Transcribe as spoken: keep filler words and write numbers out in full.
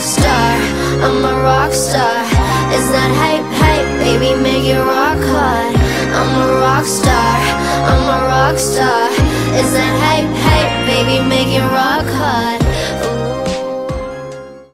star, I'm a rock star. It's that hype, hype, baby, make it rock hard. I'm a rock star, I'm a rock star. It's that hype, hype, baby, make it rock hard.